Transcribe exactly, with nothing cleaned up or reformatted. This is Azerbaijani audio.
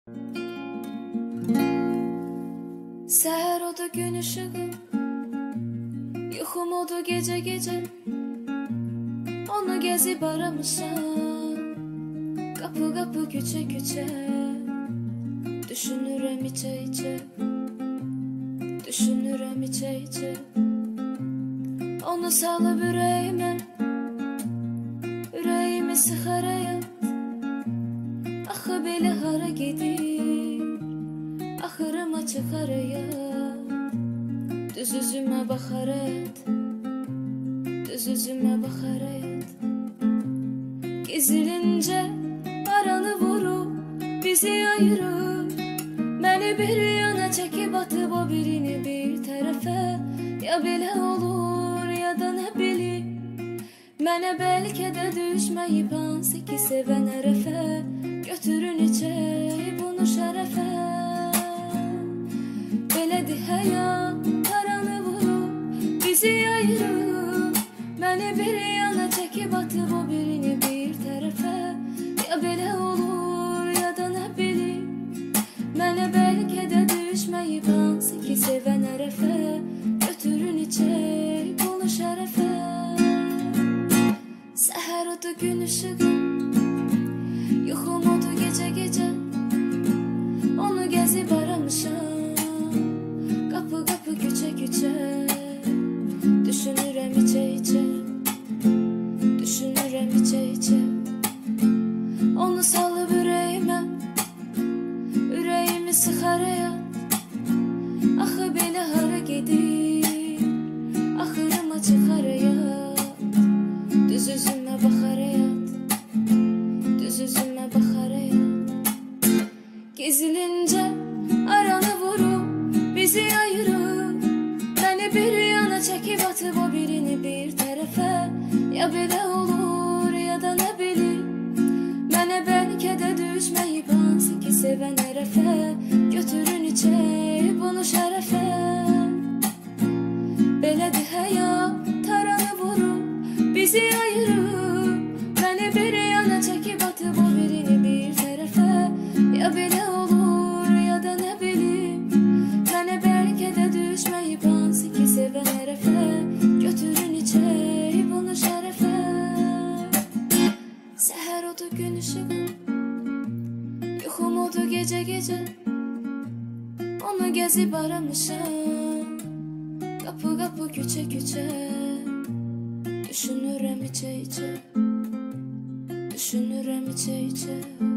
Seher oldu gün ışığı, yuxum oldu gece gece. Onu gezip aramışam, kapı kapı küçe küçe. Düşünürəm içe içe, düşünürəm içe içe. Onu salıp ürəyimə, ürəyimi sıxar həyat. Axı belə hara gedir, axırıma çıxar həyat. Düz üzümə baxar həyat, düz üzümə baxar həyat. Gizlincə aranı vurub, bizi ayırıb. Məni bir yana çəkib atıb, o birini bir tərəfə. Ya belə olur, ya da nə bilim. Mənə bəlkə də düşməyib hansı ki sevən ərəfə. Götürün içək bunu şərəfə. Belədir həyat, aranı vurub, bizi ayırıb. Məni bir yana çəkib atıb, o birini bir tərəfə. Ya belə olur, ya da nə bilim. Mənə bəlkə də düşməyib hansı ki sevən ərəfə. Götürün içək bunu şərəfə. Səhər odu gün ışığı, yuxum odu gecə gecə. Onu gəzib aramışam, qapı qapı küçə küçə. Düşünürəm içə içə, düşünürəm içə içə. Onu salıb ürəyimə, ürəyimi sıxar həyat. Axı belə hara gedir, axırıma çıxar həyat. Düz üzümə baxar həyat, düz üzümə baxar həyat. Gizlincə aranı vurub, bizi ayırıb. Məni bir yana çəkib atıb, o birini bir tərəfə. Ya belə olur, ya da nə bilim. Mənə bəlkə də düşməyib hansı ki sevən ərəfə. Götürün içək bunu şərəfə. Belədir həyat, taranı vurub, bizi ayırıb. Məni bir yana çəkib atıb, o birini bir tərəfə. Ya belə olur, ya da nə bilim. Mənə bəlkə də düşməyib hansı ki sevən ərəfə. Götürün içək bunu şərəfə. Səhər odu gün ışığı, yuxum odu gecə gecə. Onu gəzib aramışam, qapı qapı küçə küçə. Düşünürəm içə içə, düşünürəm içə içə.